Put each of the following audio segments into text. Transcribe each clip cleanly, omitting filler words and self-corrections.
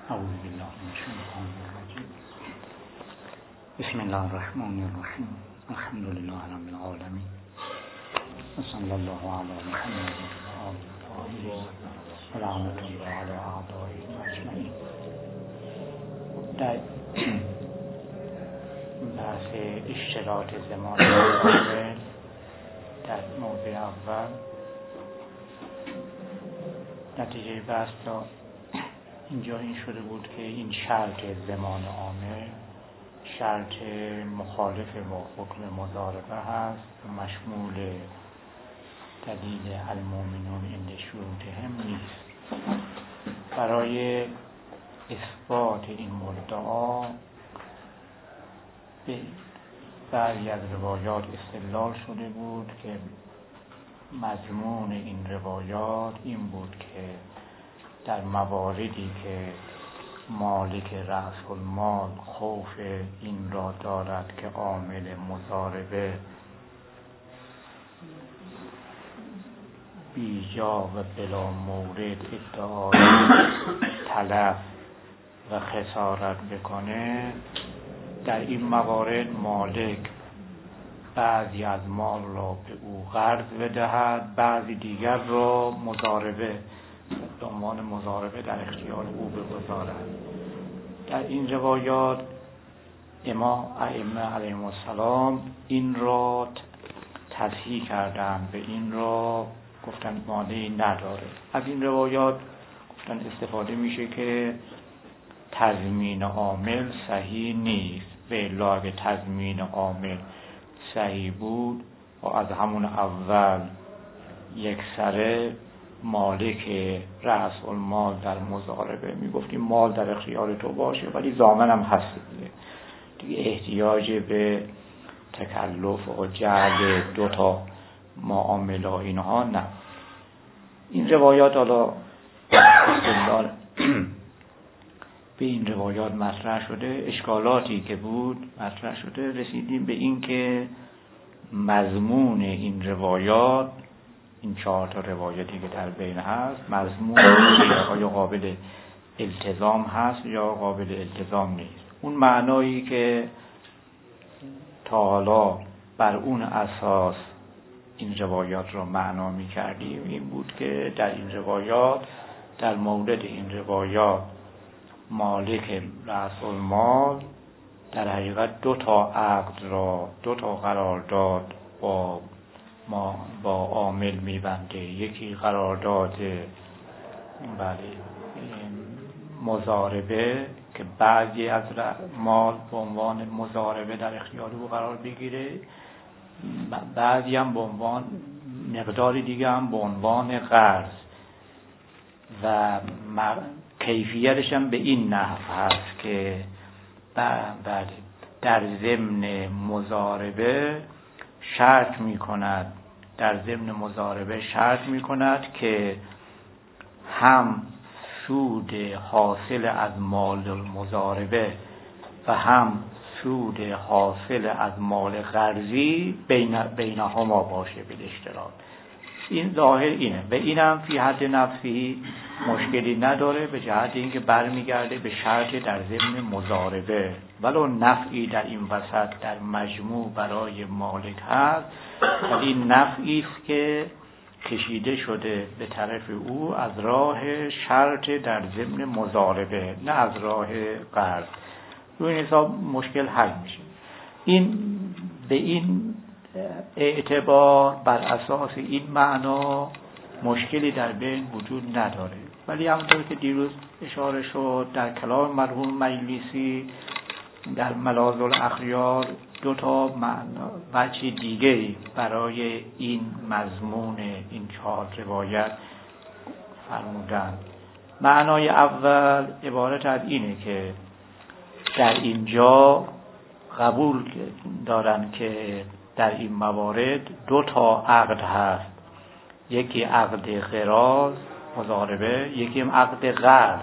اعوذ بالله من الشیطان الرجیم. بسم الله الرحمن الرحیم. الحمد لله رب العالمین و صلی الله علی محمد و آله الطاهرین و لعنة الله علی اعدائهم اجمعین. در بحث اشتراط زمان عامل در موضوع اول نتیجه بحث تا اینجا این شده بود که این شرط زمان عامل شرط مخالف با حکم مضاربه هست و مشمول دلیل المؤمنون عند شروطهم نیست. برای اثبات این مدعا به بعضی از روایات استدلال شده بود که مضمون این روایات این بود که در مواردی که مالک رأس المال خوف این را دارد که عامل مضاربه بیجا و بلا مورد ادعای تلف و خسارت بکنه، در این موارد مالک بعضی از مال را به او قرض بدهد، بعضی دیگر را مضاربه به عنوان مضاربه در اختیار او بگذارد. در این روایات ائمه علیهم السلام این را تصحیح کردند، به این را گفتن مانعی نداره. از این روایات گفتن استفاده میشه که تضمین عامل صحیح نیست. به الا تضمین عامل صحیح بود و از همون اول یک سره مالک رأس المال در مضاربه میگفتیم مال در اختیار تو باشه ولی ضامن هم هست دیگه احتیاج به تکلف و جعل دوتا معامله اینها نه. این روایات حالا استدلال به این روایات مطرح شده، اشکالاتی که بود مطرح شده، رسیدیم به این که مضمون این روایات، این 4 تا روایتی که در بین هست، مضمون آیا قابل التزام هست یا قابل التزام نیست. اون معنایی که تا حالا بر اون اساس این روایات رو معنا می کردیم این بود که در این روایات، در مورد این روایات، مالک رأس المال در حقیقت 2 تا عقد را، 2 تا قرارداد با عامل میبنده. یکی قرارداد مضاربه که بعضی از مال به عنوان مضاربه در اختیار او قرار بگیره، بعضی هم به عنوان مقداری دیگه هم به عنوان قرض و کیفیتش هم به این نحو هست که در ضمن مضاربه شرط می کند که هم سود حاصل از مال المضاربه و هم سود حاصل از مال قرضی بینهما باشه به اشتراک. این ظاهر اینه و اینم فی حد نفسی مشکلی نداره، به جهت اینکه برمیگرده به شرط در ضمن مضاربه، ولو نفعی در این وسط در مجموع برای مالک هست، ولی این نفعی است که کشیده شده به طرف او از راه شرط در ضمن مضاربه، نه از راه قرض. رو این حساب مشکل حل میشه. این به این اعتبار بر اساس این معنا مشکلی در بین وجود نداره، ولی همونطور که دیروز اشاره شد در کلام مرحوم مجلسی در ملاذ الاخیار 2 تا وجه دیگه برای این مضمون این 4 روایت فرمودند. معنای اول عبارت از اینه که در اینجا قبول دارن که در این موارد 2 تا عقد هست، یکی عقد قراض مضاربه، یکی هم عقد قرض.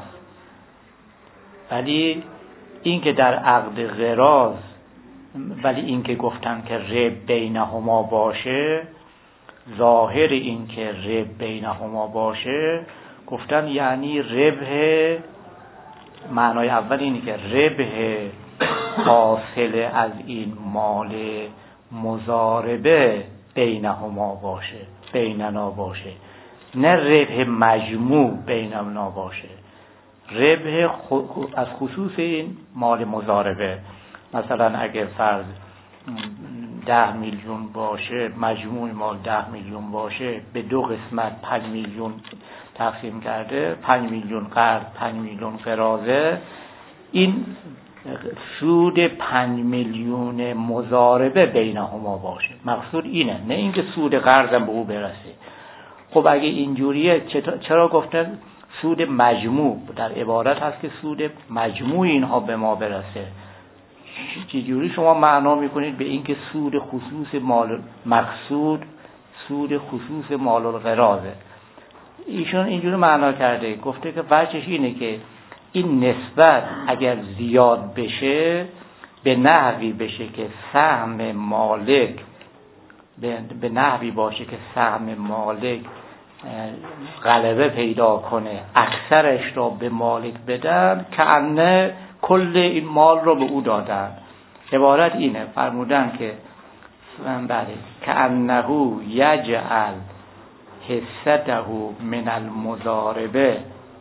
ولی این که در عقد قراض، ولی این که گفتن که رب بینهما باشه، ظاهر این که رب بینهما باشه گفتن یعنی ربح معنای اول اینه که ربح حاصل از این مال مضاربه بینهما باشه، بیننا باشه، نه ربح مجموع بیننا باشه. ربح از خصوص این مال مضاربه، مثلا اگر فرض 10 میلیون باشه، مجموع مال 10 میلیون باشه، به دو قسمت 5 میلیون تقسیم کرده، 5 میلیون قرض 5 میلیون قراضه، این سود 5 میلیون مضاربه بینهما باشه. مقصود اینه، نه اینکه سود قرضم به او برسه. خب اگه اینجوریه چرا گفتن سود مجموع؟ در عبارت هست که سود مجموع اینها به ما برسه. چجوری شما معنا میکنید به اینکه سود خصوص مال مقصود سود خصوص مال القراضه؟ ایشون اینجوری معنا کرده، گفته که وجهش اینه که این نسبت اگر زیاد بشه به نحوی بشه که سهم مالک به نحوی باشه که سهم مالک غلبه پیدا کنه، اکثرش را به مالک بدن، که انه کل این مال را به او دادن. عبارت اینه، فرمودن که بله که انه یجعل حصته من المضاربه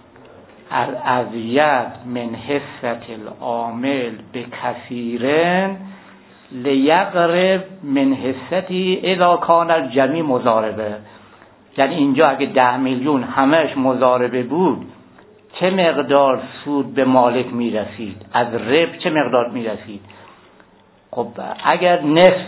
الازید من حصة العامل بکثیرن لیقرب من حصتی اذا کان الجمیع مضاربه. یعنی اینجا اگه 10 میلیون همش مضاربه بود، چه مقدار سود به مالک میرسید؟ از ربح چه مقدار میرسید؟ خب اگر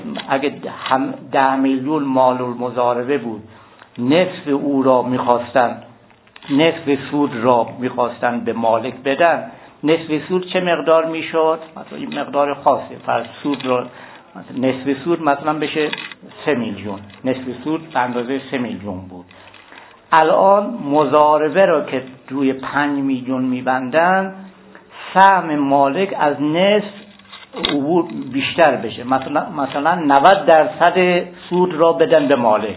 10 میلیون مال المضاربه بود، نصف او را میخواستن، نصف سود را میخواستن به مالک بدن، نصف سود چه مقدار میشد؟ مثلا این مقدار خاصه، فرض سود را نصف سود مثلا بشه 3 میلیون، نصف سود به اندازه 3 میلیون بود. الان مضاربه را که روی 5 میلیون میبندن، سهم مالک از نصف عبور بیشتر بشه، مثلا 90% سود را بدن به مالک،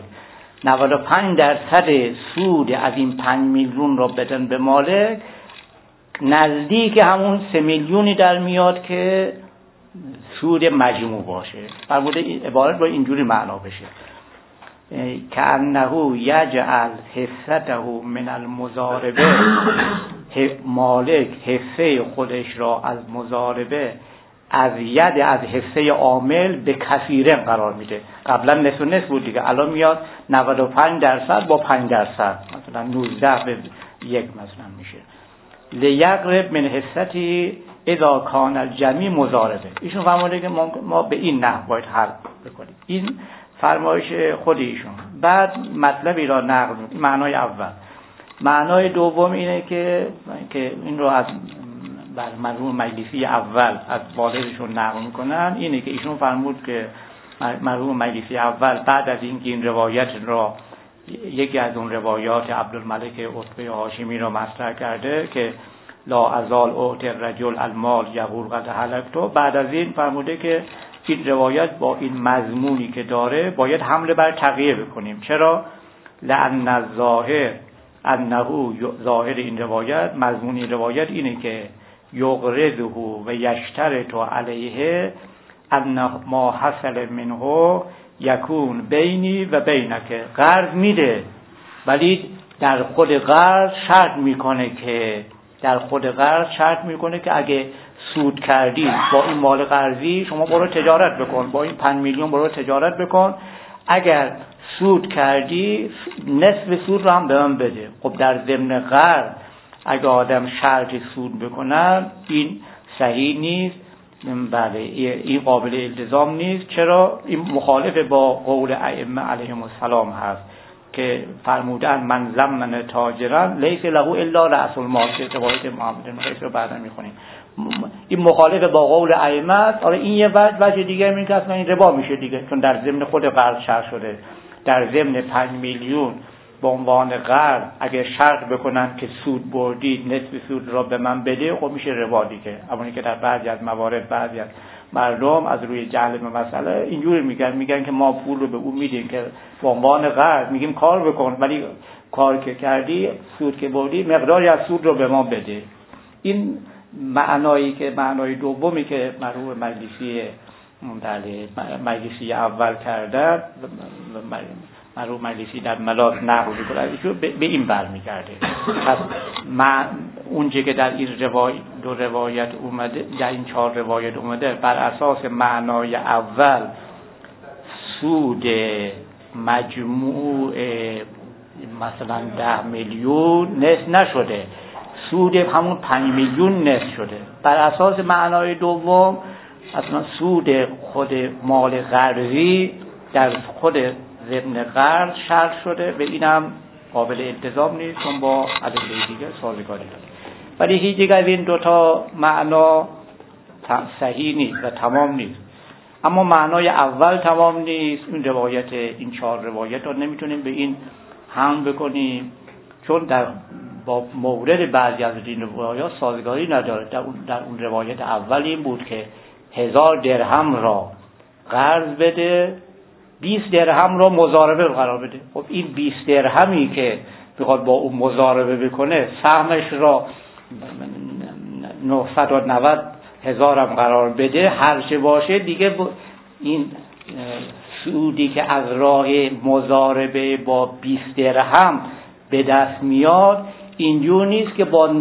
95% سود از این 5 میلیون را بدن به مالک، نزدیک همون 3 میلیونی در میاد که سود مجموع باشه. فرموده عبارت با اینجوری معنا بشه که انه یجعل حصته من المضاربه، مالک حصه خودش را از مضاربه از ید از حصه عامل به کثیره قرار میده. قبلا نصف و نصف بود دیگه، الان میاد 95% با 5%، مثلا 19 به 1 مثلا میشه. لیقرب من حصتی اذا کان الجمیع مضاربه. ایشون فرموده که ما به این نحو باید حل بکنیم. این فرمایش خود ایشون. بعد مطلبی را نقل می‌کنه. معنای اول. معنای دوم اینه که این رو از مرحوم مجلسی اول از والدشون نقل میکنن، اینه که ایشون فرمود که مرحوم مجلسی اول بعد از اینکه این روایت را، یکی از اون روایات عبدالملک عتبه هاشمی را مطرح کرده که لا ازال اعطی الرجل المال یقول قد هلکتو، بعد از این فرموده که این روایت با این مضمونی که داره باید حمله بر تقیه بکنیم. چرا؟ لأن الظاهر انه ظاهر این روایت، مضمون این روایت اینه که یقرضه و یشترط علیه ان ما حصل منه یکون بینی و بینک. قرض میده ولی در خود قرض شرط میکنه که اگه سود کردی با این مال قرضی شما برو تجارت بکن، با این 5 میلیون برو تجارت بکن، اگر سود کردی نصف سود رو هم به من بده. خب در ضمن قرض اگه آدم شرط سود بکنن این صحیح نیست، بله این قابل التزام نیست. چرا؟ این مخالف با قول ائمه علیهم السلام هست که فرمودن من ضمن تاجرا لیس له الا رأس المال، که روایت محمد بن قیس رو بعدا میخونیم. این مخالف با قول ائمه است. آره این یه وجه دیگه این که اصلا این ربا میشه دیگه، چون در ضمن خود قرض شرط شده. در ضمن 5 میلیون به عنوان قرض اگه شرط بکنن که سود بردید نصف سود را به من بده، خب میشه ربا دیگه. همونی که در بعضی از موارد بعضی از مردم از روی جهل به مسئله اینجوری میگن که ما پول رو به اون میدیم که به عنوان قرض، میگیم کار بکن ولی کار که کردی سود که بردی مقداری از سود رو به ما بده. این معنایی که معنای دومی که مرحوم مجلسی اول کردن، مرحوم مجلسی در ملاط نقل می‌کنه، به این برمیگرده. پس اونچه که در این دو روایت اومده، در این 4 روایت اومده، بر اساس معنای اول سود مجموع مثلا 10 میلیون نصف نشده، سود همون 5 میلیون نصف شده. بر اساس معنای دوم اصلا سود خود مال قرضی در خود ضمن قرض شرط شده، به اینم قابل التزام نیست چون با ادله دیگه سازگاری داره. ولی هیچ یک از این دوتا معنا صحیح نیست و تمام نیست. اما معنای اول تمام نیست. این 4 روایت رو نمیتونیم به این هم بکنیم چون با مورد بعضی از این روایات سازگاری نداره. در اون روایت اول این بود که 1000 درهم را قرض بده، 20 درهم را مضاربه قرار بده. خب این 20 درهمی که بخواد با اون مضاربه بکنه، سهمش را 990,000 هم قرار بده، هر چه باشه دیگه این سودی که از راه مضاربه با 20 درهم به دست میاد اینجور نیست که با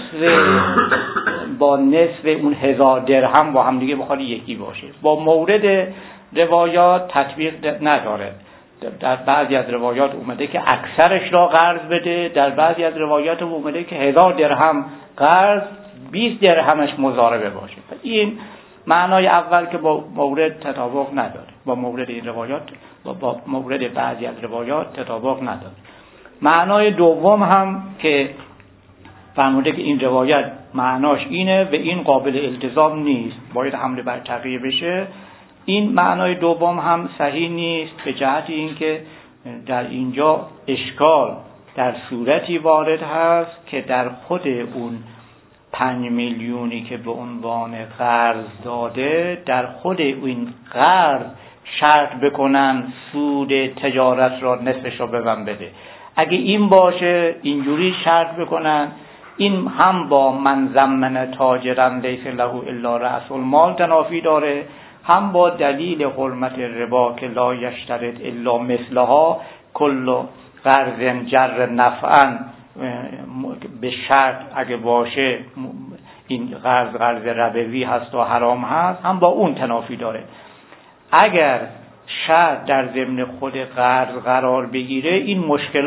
نصف اون 1000 درهم با هم دیگه بخواد یکی باشه. با مورد روایات تطبیق نداره. در بعضی از روایات اومده که اکثرش را قرض بده، در بعضی از روایات اومده که 1000 درهم قرض، 20 درهمش مضاربه باشه. این معنای اول که با مورد تطابق نداره، با مورد این روایات با مورد بعضی از روایات تطابق نداره. معنای دوم هم که فرموده که این روایت معناش اینه و این قابل التزام نیست، باید حمله بر تقیه بشه، این معنای دوم هم صحیح نیست به جهت اینکه در اینجا اشکال در صورتی وارد هست که در خود اون 5 میلیونی که به عنوان قرض داده، در خود این قرض شرط بکنن سود تجارت را نصفش را به من بده. اگه این باشه اینجوری شرط بکنن، این هم با من ضمن تاجرا لیس له الا رأس المال تنافی داره، هم با دلیل حرمت ربا که لا یشترط الا مثلها کل قرض جر نفعا، به شرط اگه باشه این قرض ربوی هست و حرام هست، هم با اون تنافی داره. اگر شرط در ضمن خود قرض قرار بگیره این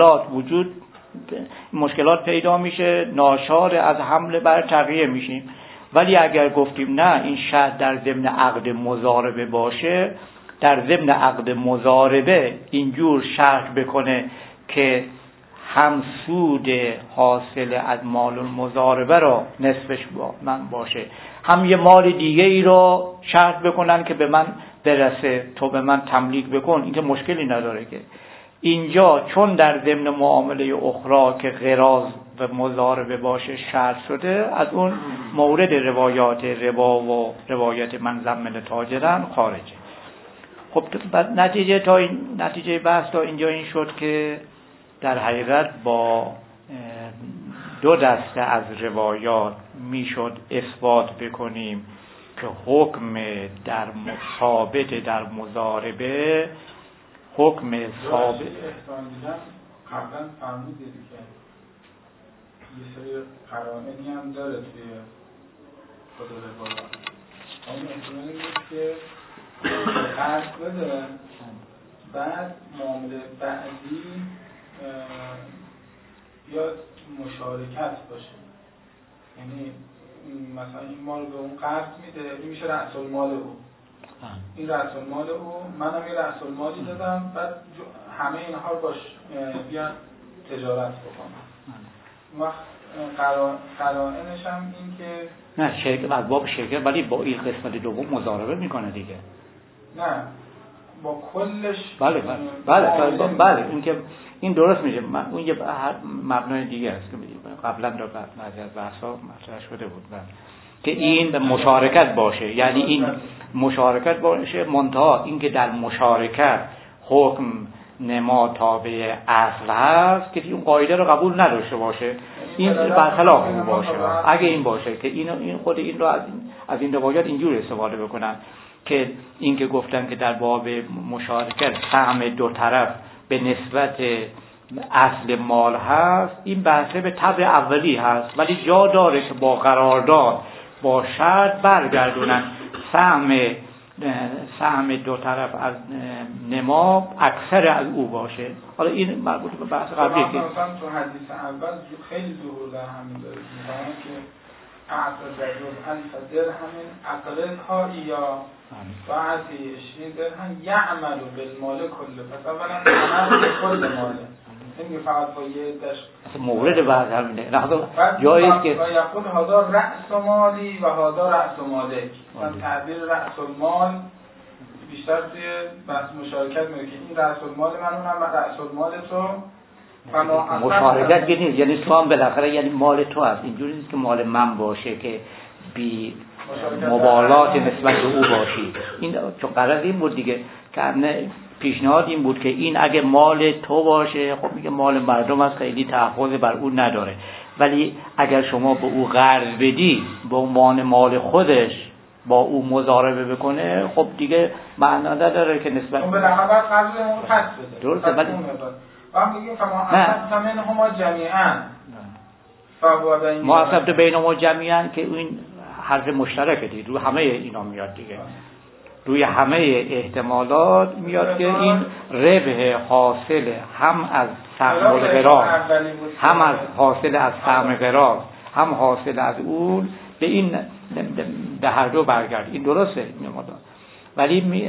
مشکلات پیدا میشه، ناچار از حمله بر تقیه میشیم. ولی اگر گفتیم نه این شرط در ضمن عقد مضاربه باشه، در ضمن عقد مضاربه اینجور شرط بکنه که هم سود حاصل از مال المضاربه را نصفش با من باشه، هم یه مال دیگه ای رو شرط بکنن که به من برسه، تو به من تملیک بکن، این که مشکلی نداره. که اینجا چون در ضمن معامله اخرى که قراض و مضاربه باشه شرط شده، از اون مورد روایات ربا و روایت من ضمن تاجرن خارجه. خب نتیجه بحث تا اینجا این شد که در حقیقت با 2 دسته از روایات میشد اثبات بکنیم که حکم در ثابت در مضاربه، حکم ثابت قبلا فرمودید که یه سری قرائنی هم داره توی خود روایات. اون احتمالی بود که قرض بده، بعد معامله بعدی یا مشارکت باشه، یعنی مثلا این مال به اون قرض میده، این میشه رأس المال او، این رأس المال او، منم یه رأس المالی دادم، بعد همه اینها رو باش بیان تجارت بکنم. وقت قرائنش هم این که نه شرکت از باب شرکت، ولی با این قسمت دوم مضاربه میکنه دیگه. نه با کلش. بله این که این درست میشه. اون یه مبنای دیگه است که قبلا در بعضی از بحث‌ها مطرح شده بود که این مشارکت باشه، یعنی این مشارکت باشه، منتها این که در مشارکت حکم نما تابع اصل هست که اون قاعده رو قبول نداشته باشه. این برخلاف او باشه. اگه این باشه که این خود این رو از این روایات اینجور استفاده بکنن که این که گفتن که در باب مشارکت سهم دو طرف به نسبت اصل مال هست، این بحثه به طبع اولی هست، ولی جا داره که با قرارداد با شرط برگردونن سهم دو طرف از نما اکثر از او باشه. حالا این مربوط به بحث قبلی که مثلا تو حدیث اول خیلی ظهور در همین داره که اعطا رجل الف درهم اقرضها یا بعضی 20 درهم یعمل بالمال کله. پس اولا عمل به کل ماله، نمیگه فقط با یه دش مورد بعد همینه. جاییست که یقول هذا رأس مالی و هذا رأس مالک. مثلا تعبیر رأس المال بیشتر توی بحث مشارکت میگه که این رأس المال من، اونم رأس المال تو. مشارکت که نیست، یعنی تو هم بالاخره یعنی مال تو هست، اینجوری نیست که مال من باشه که بی مبالات نسبت به او باشی. این چون قرار این بود دیگه که پیشنهاد این بود که این اگه مال تو باشه، خب میگه مال مردم از خیلی تحفظ بر اون نداره، ولی اگر شما به او قرض بدی به عنوان مال خودش با او مضاربه بکنه، خب دیگه معنا نداره که نسبت اون به لحظه قرض اون پس بده. درسته، ولی ما میگیم فما اصلا منهما جمیعا فهو بین ما اصلا بینهما جمیعا که این حرف مشترکه دیگه، روی همه اینا میاد دیگه، روی همه احتمالات میاد که این ربح حاصل هم از سهم القراض، هم از حاصل از سهم قراض، هم حاصل از اون به این به هر دو برگرد. این درسته ولی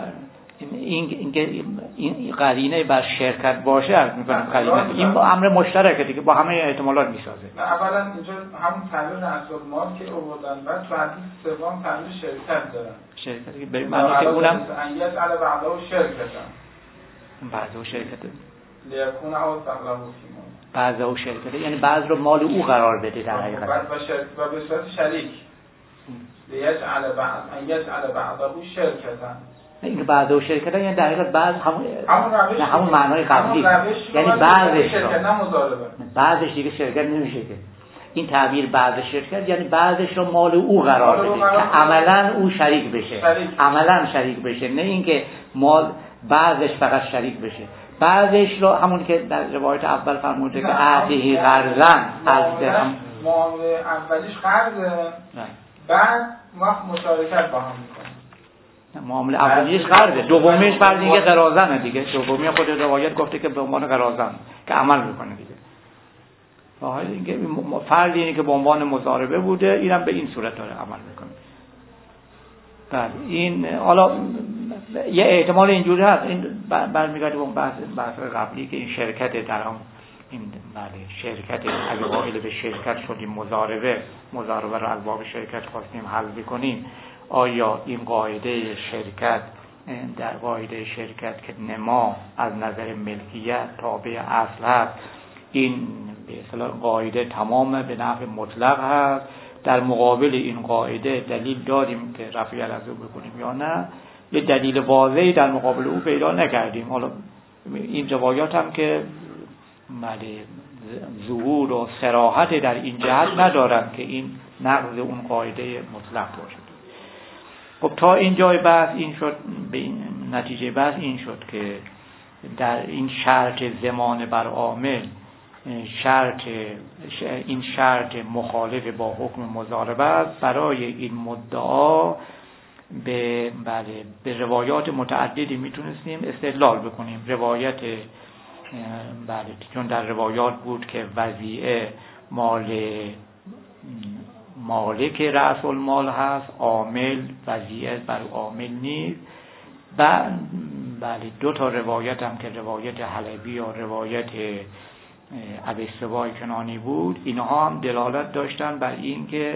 این قرینه بر شرکت باشه از میکنم قرینه این با امر مشترکه دیگه، با همه احتمالات میسازه. اولا اینجا همون تعبیر رأس المال که آوردن، بعد تو حدیث سوم تعبیر شرکت دارن. شرکتی به معنی که اونم انیت علی بعضه شرکتن، بعضه شرکته لیکون او تقلب فیما، بعضه شرکته یعنی بعض رو مال او قرار بده در حقیقت و به صورت شریک لیجعل بعض انیت علی بعضه شرکتن. اینو بعضه شرکته یعنی در حقیقت بعض همون معنای قبلی، یعنی بعضش دیگه شرکت نمیشه که این تعبیر بعض شرکت یعنی بعضش رو مال او قرار بده که عملاً او شریک بشه، عملاً شریک بشه، نه اینکه مال بعضش فقط شریک بشه. بعضش رو همون که در روایت اول فرموده که اعطیه قرضن از درهم، معامله اولیش قرضه، بعد ما مشارکت با هم میکنیم. معامله اولیش قرضه، دومیش فرض اینکه قراضنه دیگه، دومی خود روایت گفته که به عنوان قراضن که عمل میکنه دیگه. واحد اینکه فرض اینه که به عنوان مضاربه بوده، اینم به این صورت داره عمل میکنه. بله این حالا یه احتمال اینجوری هست، این برمیگرده به اون بحث قبلی که این شرکت در هم این بله شرکت اگه قائل به شرکت شدیم مضاربه رو از باب شرکت خواستیم حل بکنیم، آیا این قاعده شرکت در قاعده شرکت که نما از نظر ملکیت تابع اصل هست، این به اصطلاح قاعده تمام به نحو مطلق هست، در مقابل این قاعده دلیل داریم که رفع العضو بکنیم یا نه؟ یه دلیل واضحی در مقابل او پیدا نکردیم. حالا این روایات هم که ظهور و صراحت در این جهت ندارن که این نقض اون قاعده مطلق باشه. خب تا این جای بحث این شد، به این نتیجه بحث این شد که در این شرط ضمان بر عامل این شرط مخالف با حکم مضاربه است. برای این مدعا به روایات متعددی میتونستیم استدلال بکنیم. روایت چون در روایات بود که وضیعه مال مالک رأس المال هست، عامل وضیعه بر عامل نیست. و دو تا روایت هم که روایت حلبی یا روایت ابی سبای کنانی بود، اینها هم دلالت داشتن بر این که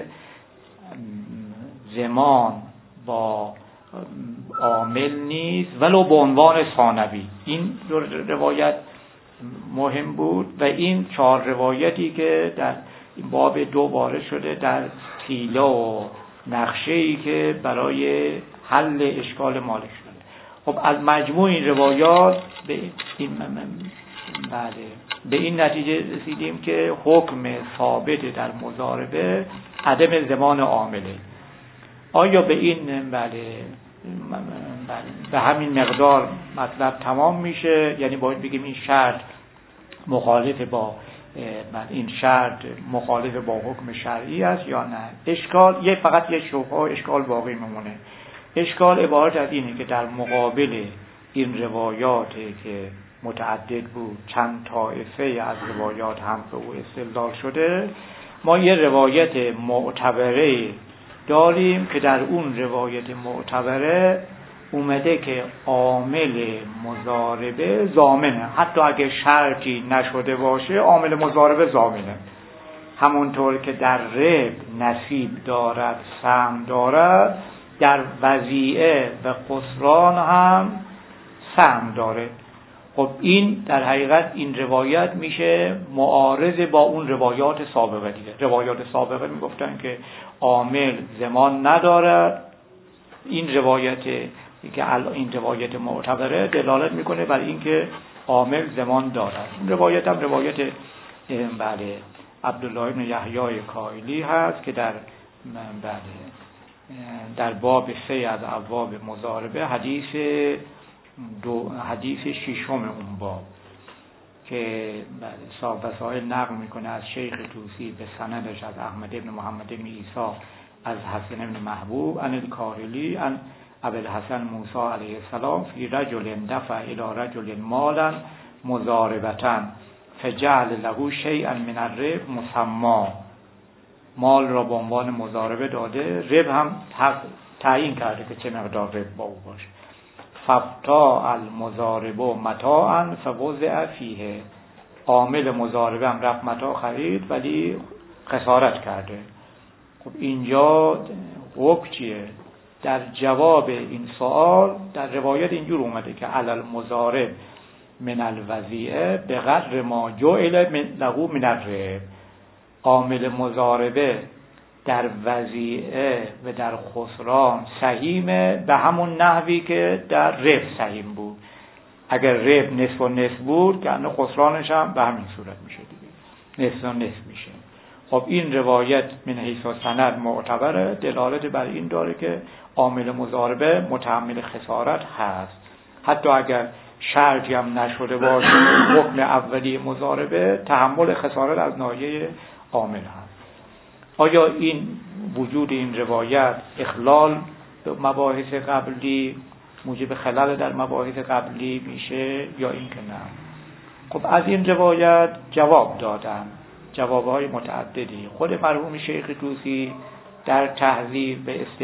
ضمان با عامل نیست ولو به عنوان ثانوی. این روایت مهم بود و این 4 روایتی که در این باب 2 وارد شده در حیله و نقشه‌ای که برای حل اشکال مالک شده. خب از مجموع این روایات به این بله به این نتیجه رسیدیم که حکم ثابت در مضاربه عدم ضمان عامله. آیا به این بله به همین مقدار مطلب تمام میشه؟ یعنی باید بگیم این شرط مخالف با این شرط مخالف با حکم شرعی است یا نه؟ اشکال فقط یک شبهه اشکال باقی میمونه. اشکال عبارت از اینه که در مقابل این روایاتی که متعدد بود، چند طایفه از روایات هم به او استدلال شده، ما یه روایت معتبره داریم که در اون روایت معتبره اومده که عامل مضاربه ضامنه، حتی اگه شرطی نشده باشه عامل مضاربه ضامنه. همونطور که در رب نصیب دارد، سهم دارد، در وضیعه و خسران هم سهم داره. خب این در حقیقت این روایت میشه معارض با اون روایات سابقه دیگه. روایات سابقه میگفتن که عامل ضمان ندارد. این روایت که این روایت معتبره دلالت میکنه بر اینکه عامل ضمان دارد. این روایت هم روایت بله عبدالله بن یحیی کائلی هست که در باب 3 از ابواب مضاربه حدیث ششم اون باب که صاحب وسائل نقل میکنه از شیخ طوسی به سندش از احمد ابن محمد ابن عیسی از حسن ابن محبوب عن الکاهلی عن ابی الحسن موسی علیه السلام فی رجل دفع الی رجل مالا مضاربة فجعل له شیئا من الرب مسما، مال را به عنوان مضاربه داده، رب هم تعیین کرده که چه مقدار رب با او باشه. فبتاع المضارب متاعا فوضع فیه، عامل مضاربه هم رفت متاع خرید ولی خسارت کرده. خب اینجا حکم چیه؟ در جواب این سوال در روایت اینجور اومده که علل مضارب من الوضیعه به قدر ما جعل له من الرب، عامل مضاربه در وضیعه و در خسران سهیمه به همون نحوی که در رب سهیم بود. اگر رب نصف و نصف بود که انه خسرانش هم به همین صورت میشه دیگه، نصف و نصف میشه. خب این روایت من حیث سند معتبره، دلالت بر این داره که عامل مضاربه متحمل خسارت هست، حتی اگر شرطی هم نشده باشه. حکم اولی مضاربه تحمل خسارت از ناحیه عامل هست. آیا این وجود این روایت اخلال مباحث قبلی موجب خلل در مباحث قبلی میشه یا این که نه؟ خب از این روایت جواب دادن، جوابهای متعددی. خود مرحوم شیخ طوسی در تهذیب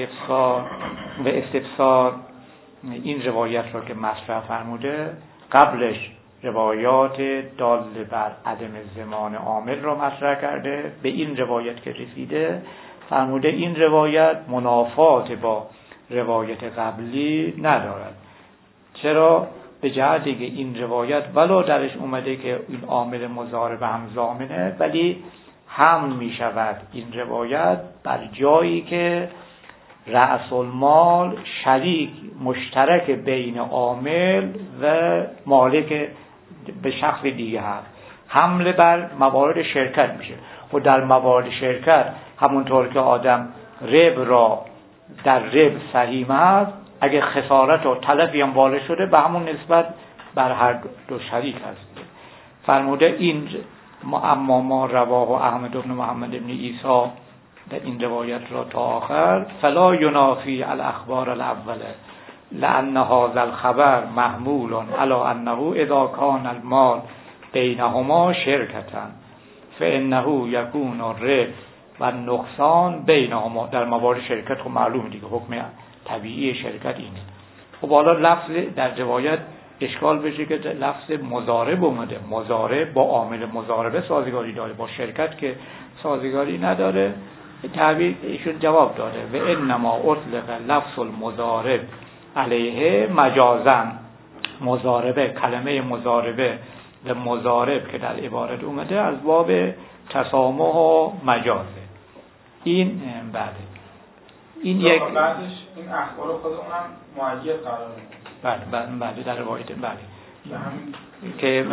به استفسار این روایت را که مطرح فرموده، قبلش روایات دال بر عدم ضمان عامل را مطرح کرده. به این روایت که رسیده فرموده این روایت منافات با روایت قبلی ندارد. چرا؟ به جهتی که این روایت ولو درش اومده که این عامل مضاربه هم ضامنه، ولی هم می شود این روایت بر جایی که رأس المال شریک مشترک بین عامل و مالک به شخص دیگه هست، حمله بر موارد شرکت میشه. و در موارد شرکت همونطور که آدم رب را در رب سهیم هست، اگه خسارت و تلفی هم وارد شده به همون نسبت بر هر دو شریک هست. فرموده این اما ما رواه احمد بن محمد بن عیسی در این روایت را تا آخر فلا ینافی الاخبار الاوله لأن هذا الخبر محمول على انه اذا كان المال بینهما شرکتا فانه یکون الربح و نقصان بینهما. در موارد شرکت خب معلومه دیگه، حکم طبیعی شرکت اینه. خب حالا لفظ در روایت اشکال بشه که لفظ مضارب اومده، مضارب با عامل مضاربه سازگاری داره، با شرکت که سازگاری نداره. تعبیر ایشون جواب داده و انما اطلق لفظ المضارب علیه مجازن، مضاربه کلمه مضاربه و مضارب که در عبارت اومده از باب تسامح و مجازه. این بله این یک بعدش این اخبار خود اونم معید قرار میده. بله در روایت بله که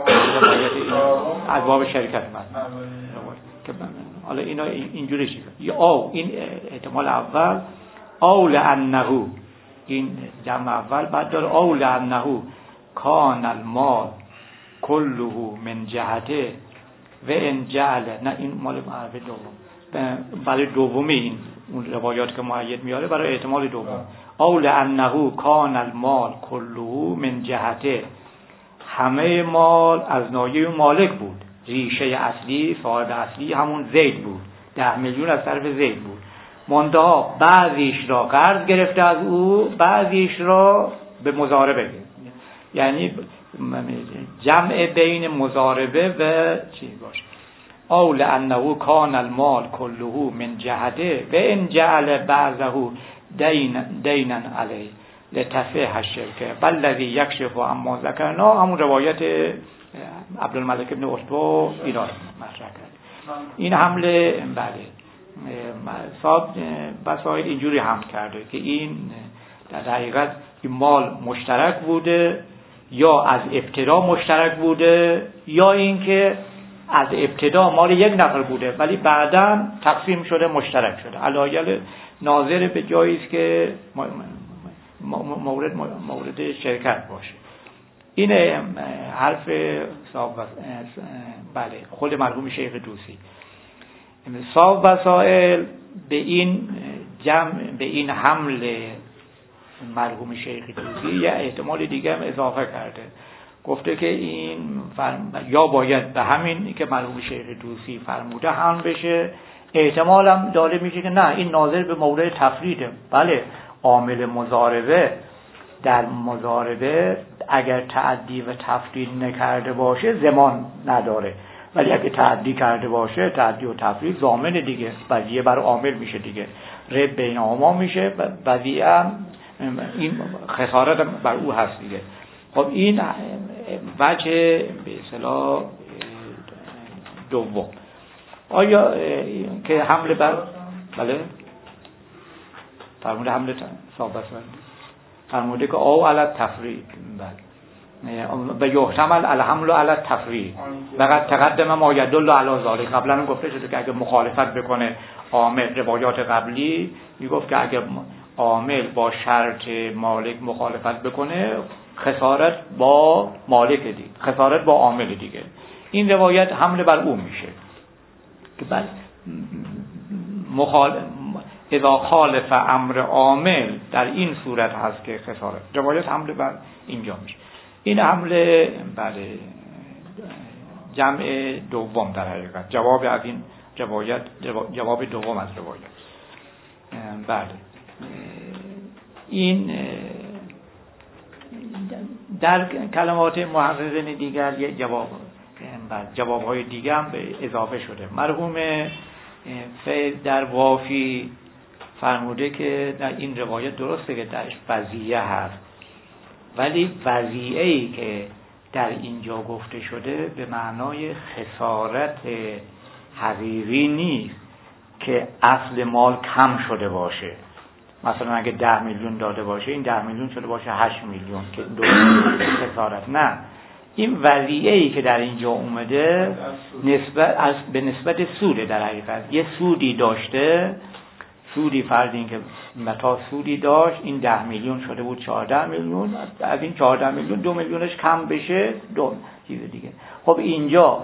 از باب شرکت من که حالا اینا اینجوری چیزه یا این احتمال اول اول انه این جمع اول بعد داره اول انه کان المال کله من جهته و ان جعل نه این مال معرفه دوم برای دومی این اون روایات که مؤید میاره برای احتمال دوم اول انه کان المال کله من جهته همه مال از ناحیه مالک بود ریشه اصلی صاحب اصلی همون زید بود 10 میلیون از طرف زید بود منتها بعضیش را قرض گرفته از او بعضیش را به مضاربه یعنی جمع بین مضاربه و چیز باشه اول انه کان المال کله من جهته و ان جعل بعضه دینا علیه لتصح الشرکه والذی یکشف عما ذکرنا همون روایت عبدالملک ابن عتبه اینا مطرح کرد این حمله بله صاحب بسایل اینجوری حمل کرده که این در حقیقت این مال مشترک بوده یا از ابتدا مشترک بوده یا اینکه از ابتدا مال یک نفر بوده ولی بعداً تقسیم شده مشترک شده علایل ناظر به جایی است که مورد شرکت باشه. این حرف صاحب بله خود مرحوم شیخ دوسی. صاحب وسائل به این حمل مرحوم شیخ دوسی یه احتمال دیگه هم اضافه کرده، گفته که این یا باید به همین که مرحوم شیخ دوسی فرموده حمل بشه، احتمال هم داره میشه که نه این ناظر به مورد تفریده. بله عامل مضاربه در مضاربه اگر تعدی و تفرید نکرده باشه زمان نداره، ولی اگه تعدی کرده باشه تعدی و تفرید ضامن دیگه، بدیه بر عامل میشه دیگه، رب بینهما میشه، بدیه هم این خسارت بر او هست دیگه. خب این وجه به اصطلاح دوم. آیا که حمله بر بله فرموده حمله ثابت فرموده که او علی التفرید به یحتمل الحمل علی التفرید فقط تقدم ما یدل علی ذلک. قبلا گفته شده که اگه مخالفت بکنه عامل، روایات قبلی میگفت که اگه عامل با شرط مالک مخالفت بکنه خسارت با مالک دیگه، خسارت با عامل دیگه. این روایت حمله بر او میشه که بعد اذا خالف امر عامل در این صورت هست که خسارت، روایت حمله بر اینجا میشه. این حمله بله جمع دوم در حقیقت جواب از این روایت، جواب دوم از روایت. بله این در کلمات محققین دیگر یه جواب‌های دیگه هم به اضافه شده. مرحوم فیض در وافی فرموده که در این روایت درسته که درش وضعیه هست، ولی وضعیه‌ای که در اینجا گفته شده به معنای خسارت حقیقی نیست که اصل مال کم شده باشه. مثلا اگه 10 میلیون داده باشه این 10 میلیون شده باشه 8 میلیون که دو خسارت. نه، این وضعیه‌ای که در اینجا اومده به نسبت سوده. در حقیقت یه سودی داشته، سودی فرض این که متا سودی داشت، این 10 میلیون شده بود 14 میلیون، از این 14 میلیون 2 میلیونش کم بشه دو چیز دیگه. خب اینجا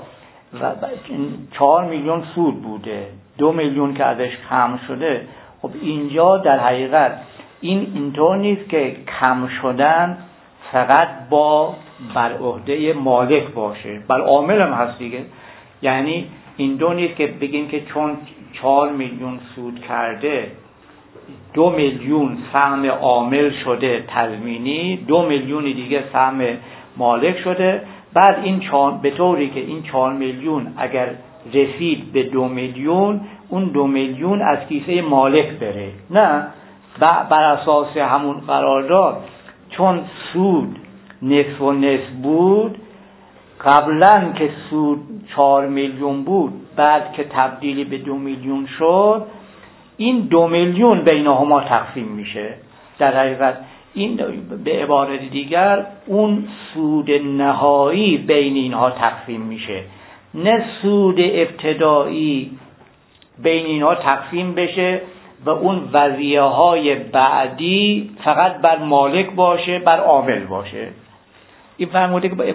4 میلیون سود بوده، 2 میلیون که ازش کم شده. خب اینجا در حقیقت اینطور نیست که کم شدن فقط بر عهده مالک باشه، بر عامل هم هست دیگه. یعنی این دو نیست که بگیم که چون 4 میلیون سود کرده 2 میلیون سهم عامل شده تضمینی، 2 میلیون دیگه سهم مالک شده، بعد این به طوری که این 4 میلیون اگر رسید به 2 میلیون اون 2 میلیون از کیسه مالک بره. نه، بر اساس همون قرارداد چون سود نصف و نصف بود، قبلا که سود 4 میلیون بود بعد که تبدیلی به 2 میلیون شد این 2 میلیون بینهما تقسیم میشه. در حقیقت این به عبارت دیگر اون سود نهایی بین اینها تقسیم میشه، نه سود ابتدایی بین اینها تقسیم بشه و اون وضعیه های بعدی فقط بر مالک باشه، بر عامل باشه. این فرموده که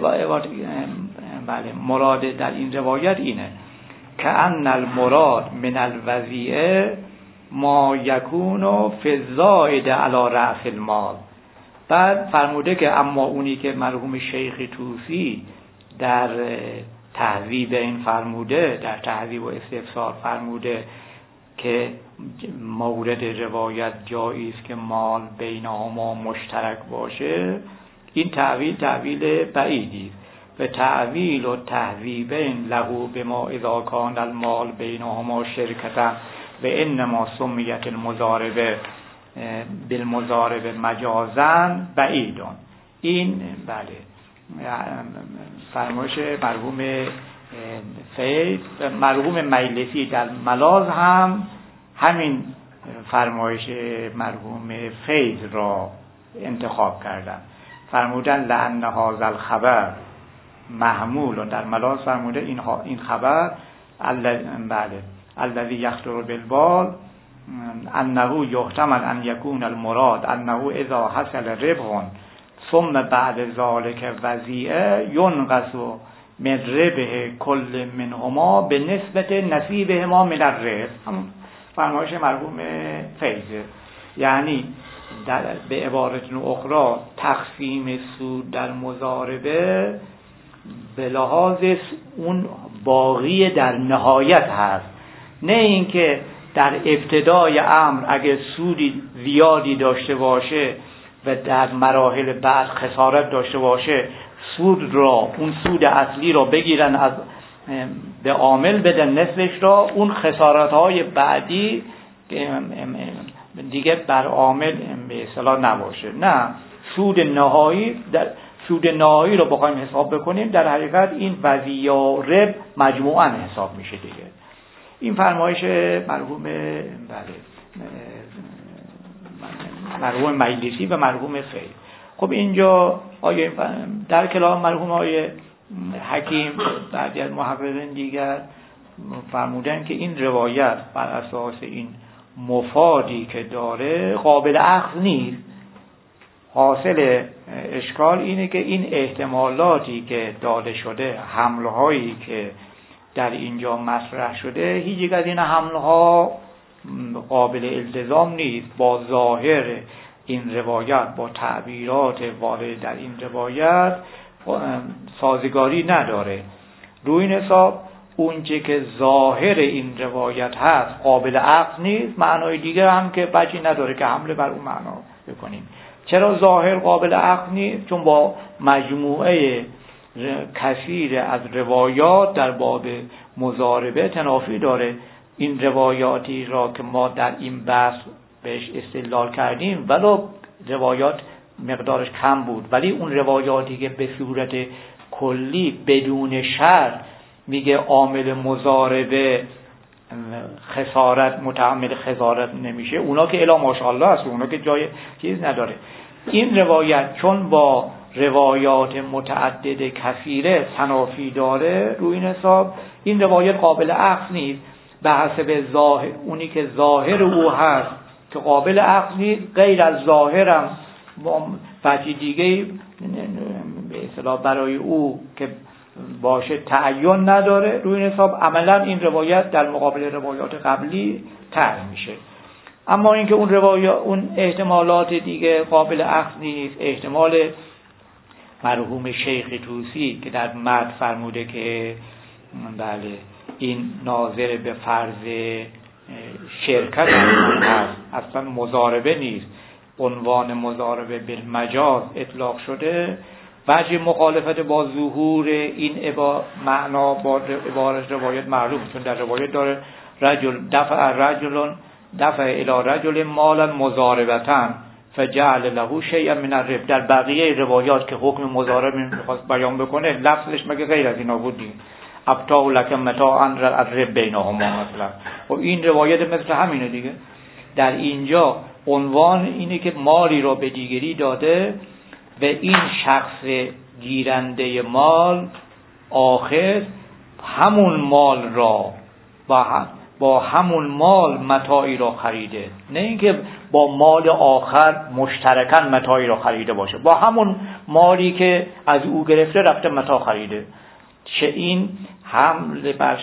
بله مراد در این روایت اینه که ان المراد من الوضیعه ما یکون فی الزائد علی رأس المال. بعد فرموده که اما اونی که مرحوم شیخ طوسی در تهذیب این فرموده، در تهذیب و استفسار فرموده که مورد روایت جاییست که مال بینهما مشترک باشه، این تعویل بعیدی و تعویل و تهذیبین له بما اذا کان المال بینهما شرکتا و انما سمیت المضاربه بالمضاربه مجازن بعیدون. این بله فرمایش مرحوم فیض و مرحوم مجلسی در ملاذ هم همین فرمایش مرحوم فیض را انتخاب کردن. فرمودن لأن هذا الخبر محمول، در ملاذ فرموده این خبر بله الذي يخطر بالبال انه يحتمل ان يكون المراد انه اذا حصل ربح ثم بعد ذلك وضیعه ينقص من ربح كل منهما به نسبت نصیبهما من الربح. فرمایش مرحوم فیض یعنی به عبارت اخرى تقسیم سود در مضاربه به لحاظ اون باقی در نهایت هست، نه اینکه در ابتدای امر اگر سودی زیادی داشته باشه و در مراحل بعد خسارت داشته باشه سود را، اون سود اصلی را بگیرن از به عامل بدن نصفش را، اون خسارت های بعدی دیگه بر عامل به اصطلاح نباشه. نه، سود نهایی رو بخوایم حساب بکنیم در حقیقت این وضیع رب مجموعاً حساب میشه دیگه. این فرمایش مرحوم مجلسی و مرحوم فیض. خب اینجا آیه در کلام مرحوم آیه حکیم بعضی از محققین دیگر فرمودن که این روایت بر اساس این مفادی که داره قابل اخذ نیست. حاصل اشکال اینه که این احتمالاتی که داده شده، حملهایی که در اینجا مطرح شده، هیچ یک از این حملها قابل التزام نیست با ظاهر این روایت، با تعبیرات وارد در این روایت سازگاری نداره. روی این حساب اونچه که ظاهر این روایت هست قابل عقل نیست، معنای دیگر هم که بچی نداره که حمله بر اون معنا بکنیم. چرا ظاهر قابل عقل نیست؟ چون با مجموعه کثیر از روایات در باب مضاربه تنافی داره. این روایاتی را که ما در این بحث بهش استدلال کردیم ولو روایات مقدارش کم بود، ولی اون روایاتی که به صورت کلی بدون شرط میگه عامل مضاربه خسارت متحمل خسارت نمیشه، اونا که الا ماشاءالله است، اونا که جای چیز نداره. این روایت چون با روایات متعدد کثیره تنافی داره، روی این حساب این روایت قابل اخذ نیست. به حسب ظاهر اونی که ظاهر او هست که قابل اخذ نیست، غیر از ظاهرم وجه دیگه به اصطلاح برای او که باشه تعین نداره. روی این حساب عملا این روایت در مقابل روایات قبلی طرح میشه. اما اینکه اون احتمالات دیگه قابل اخذ نیست، احتمال مرحوم شیخ طوسی که در متن فرموده که بله این ناظر به فرض شرکت هست، اصلا مضاربه نیست، عنوان مضاربه بالمجاز اطلاق شده، وجه مخالفت با ظهور این معنا با عبارت روایت معلوم، چون در روایت داره دفع الی رجل مالا مضاربتاً فجعل له شیئا من الربح. در بقیه روایات که حکم مضاربه میخواست بیان بکنه لفظش مگه غیر از اینا بودی؟ ابتاع لک متاعا الربح بینهما مثلا. و این روایت مثل همینه دیگه. در اینجا عنوان اینه که مالی را به دیگری داده و این شخص گیرنده مال آخر همون مال را با همون مال متاعی را خریده، نه اینکه با مال آخر مشترکاً متاعی را خریده باشه، با همون مالی که از او گرفته رفته متاع خریده. این حمل بر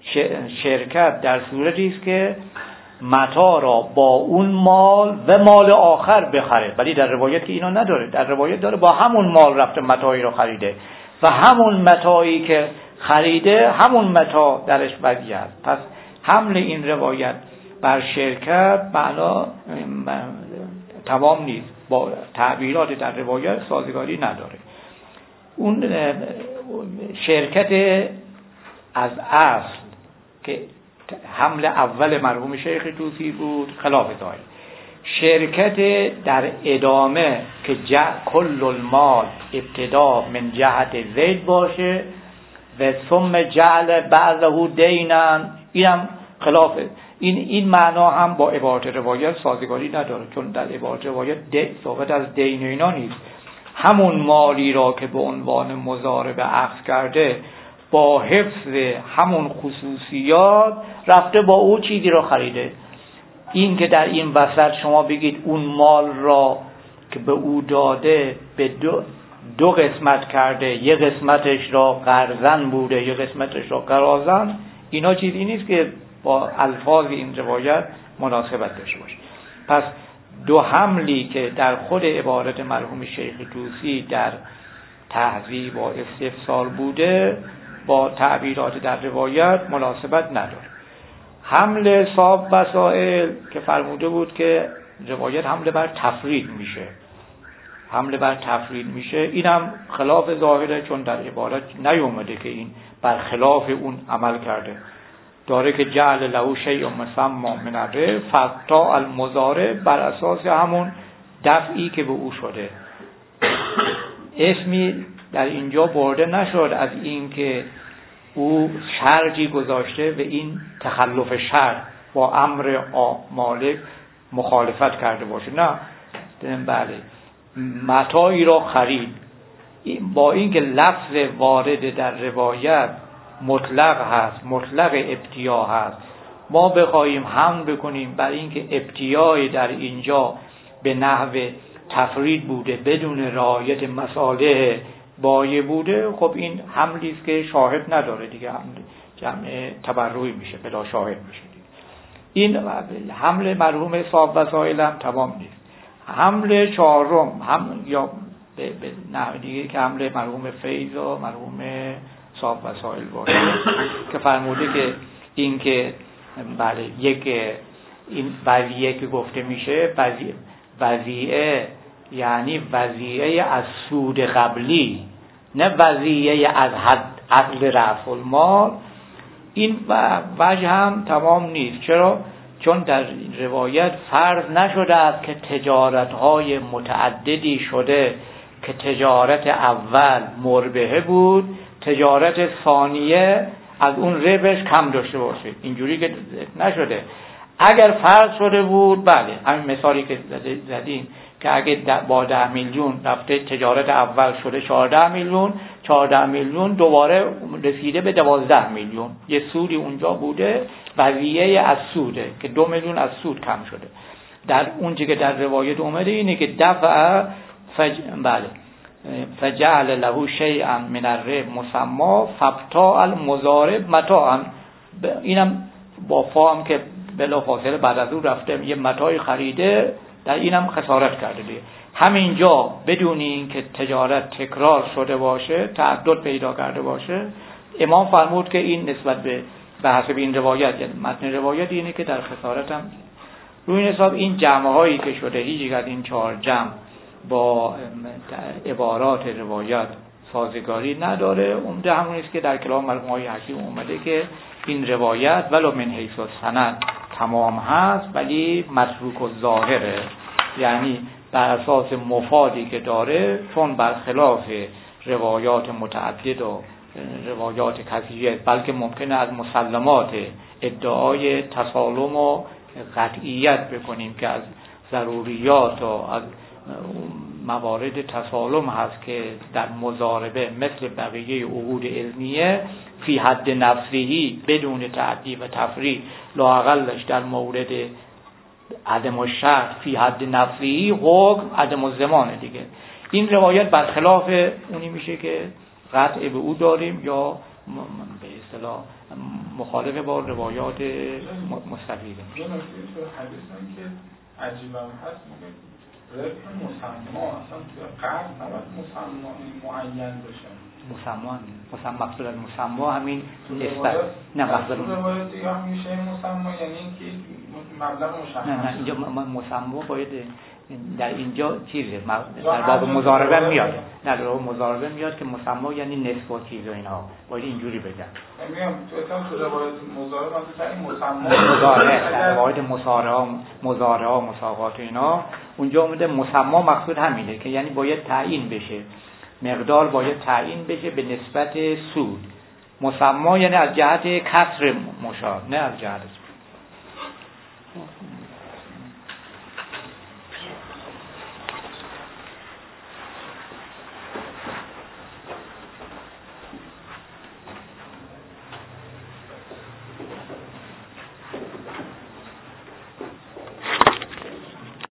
شرکت در صورتی است که متاع را با اون مال و مال آخر بخره، ولی در روایت که اینا نداره. در روایت داره با همون مال رفته متاعی را خریده و همون متاعی که خریده همون متاع درش بقیه است. پس حمل این روایت بر شرکت معنا تمام نیست، با تعبیرات در روایت سازگاری نداره. اون شرکت از اصل که حمل اول مرحوم شیخ طوسی بود خلاف ظاهر. شرکت در ادامه که کل المال ابتدا من جهت زید باشه و ثم جعل بعضه دینا، اینم خلافه. این معنا هم با عبارت روایت سازگاری نداره، چون در عبارت روایت صحبت از دین اینا نیست. همون مالی را که به عنوان مضاربه اخذ کرده با حفظ همون خصوصیات رفته با او چیزی را خریده. این که در این وسط شما بگید اون مال را که به او داده به دو قسمت کرده، یه قسمتش را قرضن بوده یه قسمتش را قراضن، اینا چیزی نیست که با الفاظ این روایت مناسبت داشته باشه. پس دو حملی که در خود عبارت مرحوم شیخ طوسی در تهذیب و استفسار بوده با تعبیرات در روایت مناسبت نداره. حمل صاحب وسائل که فرموده بود که روایت حمله بر تفرید میشه، حمله بر تفرید میشه، اینم خلاف ظاهره، چون در عبارت نیومده که این بر خلاف اون عمل کرده. داره که جعل له شیء مسمى من الربح فقطع المضارب، بر اساس همون دفعی که به او شده. اسمی در اینجا برده نشد از این که او شرطی گذاشته و این تخلف شرط با امر مالک مخالفت کرده باشه، نه. بله، متاعی را خرید، با اینکه لفظ وارد در روایت مطلق هست، مطلق ابتیا هست، ما بخوایم حمل بکنیم برای اینکه ابتیای در اینجا به نحو تفرید بوده بدون رعایت مصالح بایه بوده، خب این حملی است که شاهد نداره دیگه، جمع تبرعی میشه، بلا شاهد میشه دیگه. این حمل مرحوم صاحب وسائل هم تمام نیست. حمل چهارم هم یا به نحو دیگه که حمل مرحوم فیض و مرحوم صاحب وسائل باشه که فرموده که این که بله یک این وضعیه که گفته میشه وضعیه یعنی وضعیه از سود قبلی، نه وضعیه از حد عقل رفع المال. این وجه هم تمام نیست. چرا؟ چون در روایت فرض نشده است که تجارت‌های متعددی شده که تجارت اول مربحه بود، تجارت ثانیه از اون ربحش کم داشته باشه. اینجوری که نشده. اگر فرض شده بود، بله، همین مثالی که زدیم که اگه با 10 میلیون رفته تجارت اول شده 14 میلیون، 14 میلیون دوباره رسیده به 12 میلیون، یه سودی اونجا بوده، وضعیه از سوده که 2 میلیون از سود کم شده. در اون چیزی که در روایت اومده اینه که دفع بله فجعل له شیئا من الربح مسمى فابتاع المضارب متاعا، اینم با فهم که بلافاصله بعد از اون رفته یه متاعی خریده، در اینم خسارت کرده دیگه. همینجا بدون این که تجارت تکرار شده باشه، تعدد پیدا کرده باشه، امام فرمود که این نسبت به حسب این روایت، یعنی متن روایت اینه که در خسارت هم روی حساب این جمع هایی که شده، هیچ از این 4 جمع با عبارات روایت سازگاری نداره. عمده همون است که در کلام مرحوم حکیم اومده که این روایت ولو من حیث السند تمام هست ولی متروک الظاهره، یعنی بر اساس مفادی که داره، چون برخلاف روایات متعدد و روایات کثیره، بلکه ممکنه از مسلمات ادعای تسالم و قطعیت بکنیم که از ضروریات و از موارد تسالم هست که در مضاربه مثل بقیه عقود علمیه فی حد نفسهی بدون تعدی و تفریع لااقلش در مورد عدم الشرط فی حد نفسهی حکم عدم الزمان دیگه. این روایت برخلاف اونی میشه که قطع به او داریم یا به اصطلاح مخالف با روایات مستفیده. یه نکته تو حدیث هم که عجیبم هست میگه ربح مسما اصلا تو قرض نباید مسما معین بشه. مسما مقصود از مسما همین نسبت نه مقصود روایت یا میشه مسما یعنی اینکه مبلغ مشخص. نه اینجا مسما باید در اینجا چیزه در باب مضاربه میاد. در باب مضاربه میاد که مسما یعنی نسب و چیز و اینا باید اینجوری بگم. میگم تو روایت مضاربه مثلا این مسما مضاربه در روایت مضارعه مساقات و اینا اونجا اومده مسما مقصود همینه که یعنی باید تعیین بشه، مقدار باید تعیین بشه به نسبت سود. مسما یعنی از جهت کسر مشار نه از جهت سود.